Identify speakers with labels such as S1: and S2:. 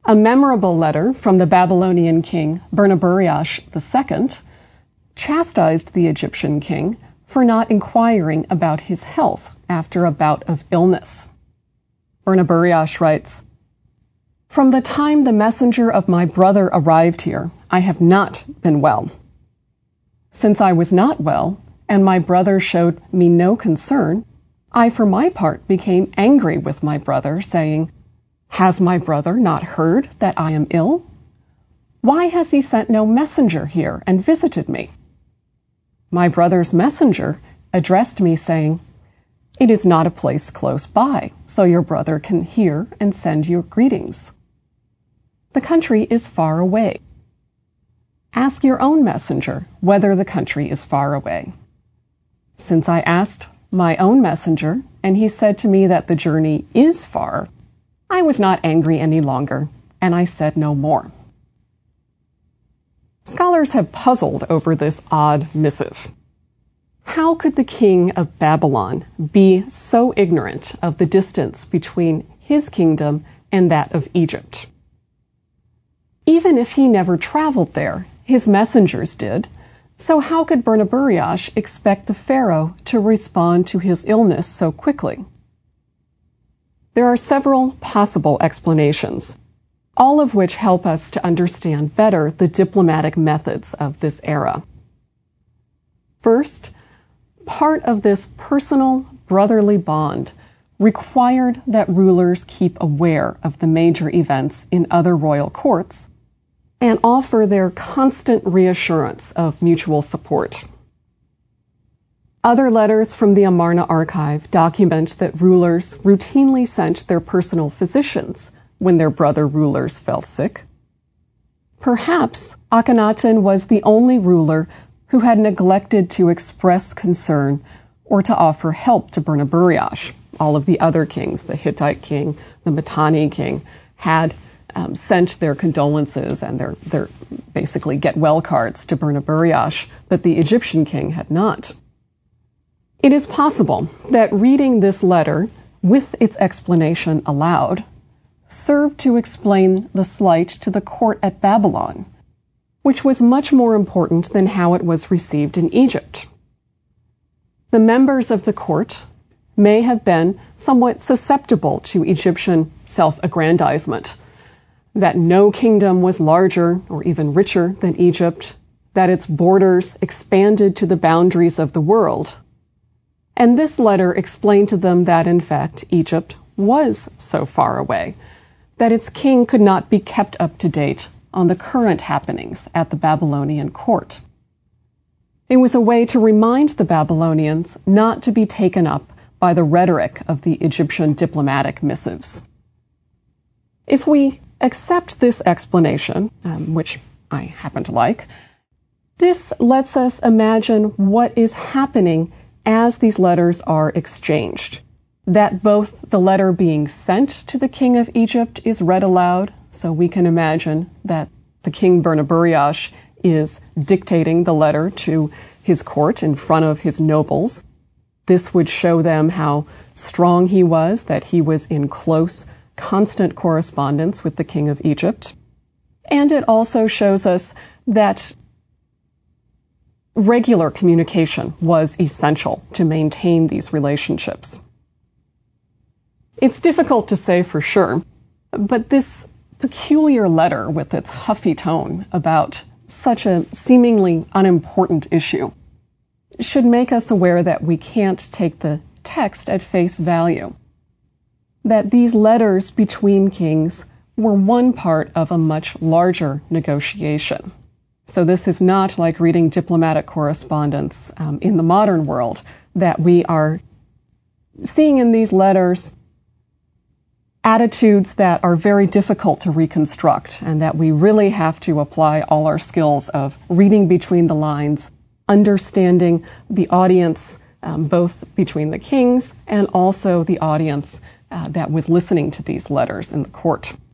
S1: A memorable letter from the Babylonian king Bernaburiash II chastised the Egyptian king for not inquiring about his health after a bout of illness. Bernaburiash writes, "From the time the messenger of my brother arrived here, I have not been well. Since I was not well, and my brother showed me no concern, I for my part became angry with my brother, saying, 'Has my brother not heard that I am ill? Why has he sent no messenger here and visited me?' My brother's messenger addressed me, saying, 'It is not a place close by, so your brother can hear and send your greetings. The country is far away. Ask your own messenger whether the country is far away.' Since I asked my own messenger, and he said to me that the journey is far, I was not angry any longer, and I said no more." Scholars have puzzled over this odd missive. How could the king of Babylon be so ignorant of the distance between his kingdom and that of Egypt? Even if he never traveled there, his messengers did, so how could Bernaburiash expect the pharaoh to respond to his illness so quickly? There are several possible explanations, all of which help us to understand better the diplomatic methods of this era. First, part of this personal brotherly bond required that rulers keep aware of the major events in other royal courts and offer their constant reassurance of mutual support. Other letters from the Amarna archive document that rulers routinely sent their personal physicians when their brother rulers fell sick. Perhaps Akhenaten was the only ruler who had neglected to express concern or to offer help to Bernaburiash. All of the other kings, the Hittite king, the Mitanni king, had sent their condolences and their basically get-well cards to Bernaburiash, but the Egyptian king had not. It is possible that reading this letter with its explanation aloud served to explain the slight to the court at Babylon, which was much more important than how it was received in Egypt. The members of the court may have been somewhat susceptible to Egyptian self-aggrandizement, that no kingdom was larger or even richer than Egypt, that its borders expanded to the boundaries of the world. And this letter explained to them that, in fact, Egypt was so far away, that its king could not be kept up to date on the current happenings at the Babylonian court. It was a way to remind the Babylonians not to be taken up by the rhetoric of the Egyptian diplomatic missives. If we accept this explanation, which I happen to like, this lets us imagine what is happening as these letters are exchanged. That both the letter being sent to the king of Egypt is read aloud, so we can imagine that the king Bernaburiash is dictating the letter to his court in front of his nobles. This would show them how strong he was, that he was in close, constant correspondence with the king of Egypt. And it also shows us that regular communication was essential to maintain these relationships. It's difficult to say for sure, but this peculiar letter with its huffy tone about such a seemingly unimportant issue should make us aware that we can't take the text at face value, that these letters between kings were one part of a much larger negotiation. So this is not like reading diplomatic correspondence in the modern world, that we are seeing in these letters attitudes that are very difficult to reconstruct, and that we really have to apply all our skills of reading between the lines, understanding the audience, both between the kings and also the audience that was listening to these letters in the court.